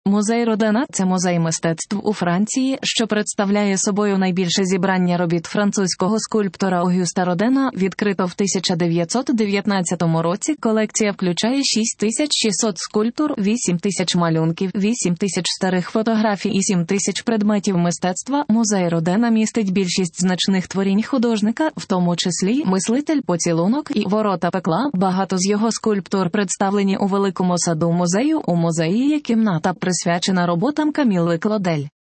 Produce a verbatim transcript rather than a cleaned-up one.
Музей Родена – це музей мистецтв у Франції, що представляє собою найбільше зібрання робіт французького скульптора Огюста Родена. Відкрито в тисяча дев'ятсот дев'ятнадцятому році. Колекція включає шість тисяч шістсот скульптур, вісім тисяч малюнків, вісім тисяч старих фотографій і сім тисяч предметів мистецтва. Музей Родена містить більшість значних творінь художника, в тому числі «Мислитель», «Поцілунок» і «Ворота пекла». Багато з його скульптур представлені у великому саду музею. У музеї є кімната, присвячена роботам Камілли Клодель.